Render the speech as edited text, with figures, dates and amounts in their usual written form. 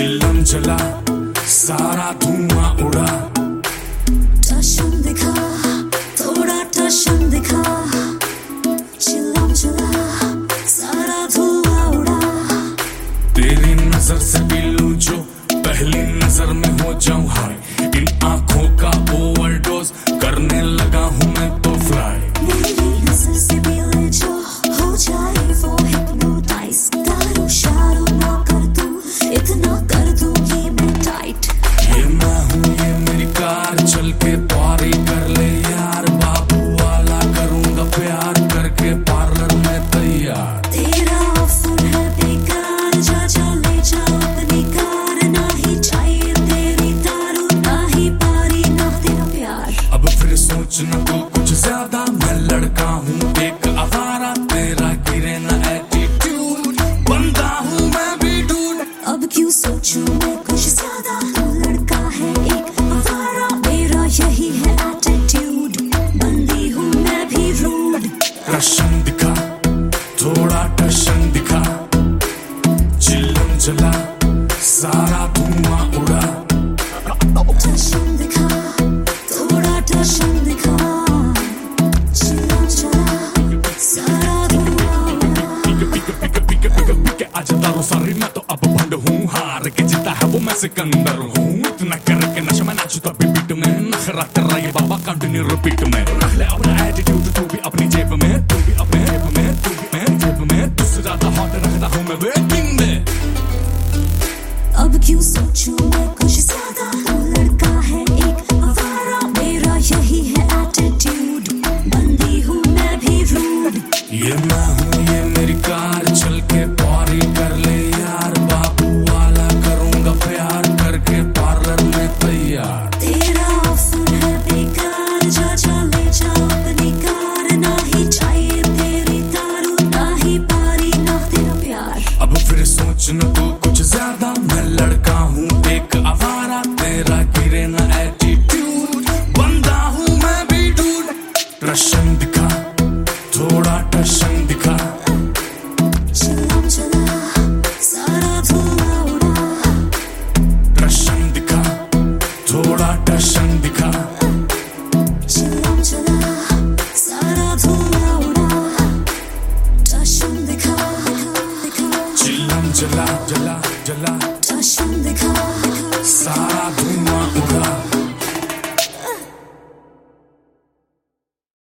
चिल्लम चला, सारा धुआं उड़ा। टशन दिखा, थोड़ा टशन दिखा, चिल्लम चला, सारा धुआं उड़ा। तेरी नजर से पी लूं जो, पहली नजर में हो जाऊं हाय। इन आंखों का ओवरडोज करने लगा हूं मैं तो फ्लाई। मेरी नजर से पी ले जो, हो जाए वो हिप्नोटाइज। दारू शारू ना कर दूं, इतना कर दूंगी मैं टाइट। ये मैं हूँ, ये मेरी कार, चल के पारी कर ले यार। बाबू वाला करूंगा प्यार, करके पार्लर में तैयार। तेरा ऑफर है बेकार, जा जा ले जा अपनी कार। ना ही चाहिए तेरी दारू, ना ही पारी, ना तेरा प्यार। अब फिर सोचना तो कुछ ज्यादा, मैं लड़का हूँ एक आवारा। तेरा गिरे ना एटीट्यूड, बंदा हूँ मैं भी डूड। अब क्यों सोचूं मैं कुछ ज्यादा, तू लड़का है एक आवारा। मेरा यही है एटीट्यूड, बंदी हूँ मैं भी रूड। टशन दिखा, थोड़ा टशन दिखा, चिल्लम चला, सारा धुआं उड़ा। टशन दिखा, थोड़ा टशन दिखा, चिल्लम चला, सारा धुआं उड़ा। पीके आज दारू सारी, मैं तो अब भंड हूँ। हार के जीता है वो मैं सिकंदर हूँ। इतना करके नशा में नाचू तभी बीट में, नखरा कर रहा ये बाबा कंटिन्यू रिपीट में। रख ले अपना एटीट्यूड तू भी अपनी जेब में, तू भी अपने जेब में, तू भी अपने जेब में। तुझसे ज्यादा हॉट रखता हूँ मैं वेटिंग में। अब क्यों सोचूं मैं कुछ ज्यादा, तू लड़का है एक आवारा। मेरा यही है एटीट्यूड, बंदी हूँ मैं भी रूड। ये मैं हूँ, ये मेरी कार, चल के पारी कर ले यार। बाबू वाला करूंगा प्यार, करके पार्लर में तैयार। तेरा ऑफर है बेकार, जा जा ले जा अपनी कार। ना ही चाहिए तेरी दारू, ना ही पारी, ना तेरा प्यार। अब फिर सोचना तो कुछ ज्यादा, मैं लड़का हूँ एक आवारा। तेरा गिरे ना एटीट्यूड, बंदा हूँ मैं भी डूड। टशन दिखा, थोड़ा टशन दिखा, चिल्लम चला, सारा धुआं उड़ा। टशन दिखा, थोड़ा टशन दिखा, चिल्लम चला, सारा धुआं उड़ा। टशन दिखा, चिल्लम जला जला जला।